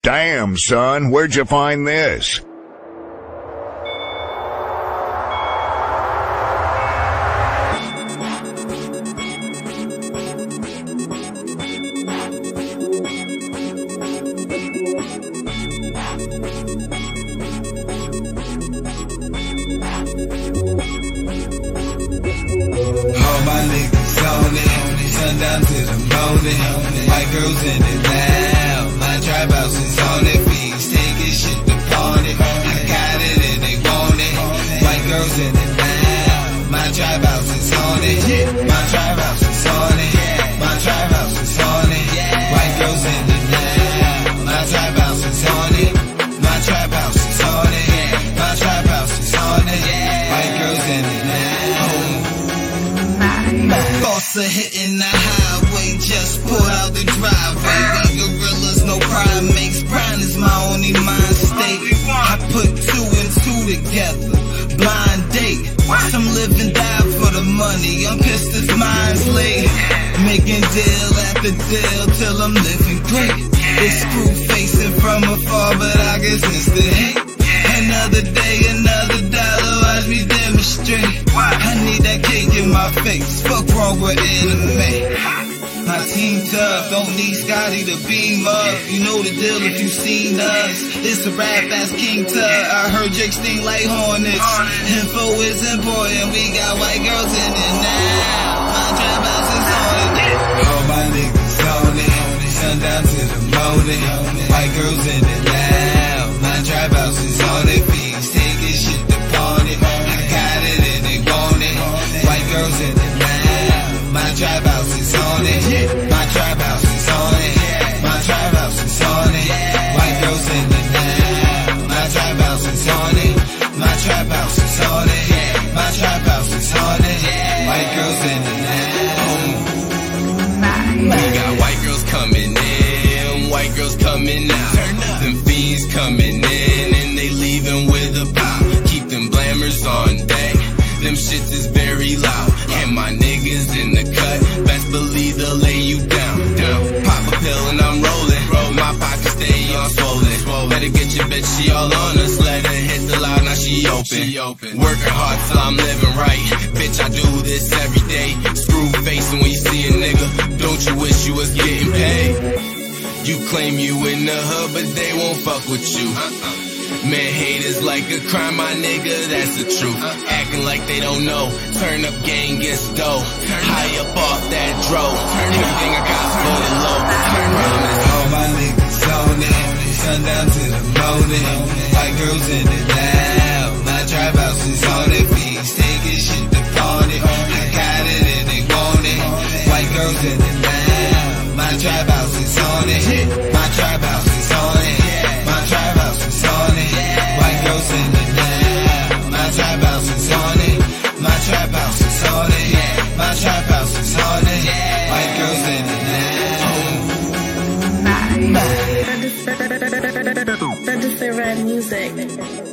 Damn, son, where'd you find this? All my niggas on it, sundown to the morning. White girls in it now, my tribe house is on it. Fiends taking shit to pawn it. I got it and they want it. White girls in it now, my tribe house is on it. My tribe house is on it. My tribe house is on it. White girls in it now, my tribe house is on it. My tribe house is on it. My tribe house is on it. White girls in it now. Thoughts of hitting the highway, just pull out the driveway. We gorillas, no primates. Grind is my only mind state. I put two and two together. Blind date. Some live and die for the money. I'm pissed if mine's late. Making deal after deal till I'm living great. It's screw facing from afar, but I guess it's the hate. Another day, another dollar, watch me demonstrate. I need that cake in my face. Fuck wrong with anime. My team tough, don't need Scotty to beam up. You know the deal if you seen us. This a rap, that's King Tut. I heard Jake sting like hornets. Info is important, we got white girls in it now. My trap house is on it. All my niggas on it. Sundown to the morning. White girls in it now. My trap house is on it. Fiends taking shit to pawn it. I got it and they want it. White girls in it now. My trap house is on it. My trap house is on it. My trap house is on it. White girls in it now. My trap house is on it. My trap house is on it. My trap house is on it. White girls in it now. We got white girls coming in, white girls coming out. Them fiends coming in and they leaving with a pop. Keep them blammers on deck. Them shits is very loud. And my niggas in the cut, best believe they'll lay you down. Pop a pill and I'm rolling. My pockets stay on swollen. Better get your bitch, she all on us. Let her hit the loud, now she open. Working hard till I'm living right. Bitch, I do this every day. Screw facing when you see a nigga. Don't you wish you was getting paid? You claim you in the hood, but they won't fuck with you. Man, hate is like a crime, my nigga, that's the truth. Acting like they don't know. Turn up gang gets dough. High up off that dro. Everything I got for the low. All my niggas on it. Sundown to the morning. White girls in it now. My tribe house is on it. Fiends taking shit to pawn it. I got it and they want it. White girls in it now. My tribe house is on it. My tribe house is on it. My tribe house is on it. White girls in it now. My tribe house is on it. My tribe house is on it. My tribe house is on it. White girls in it now. Register Red Music.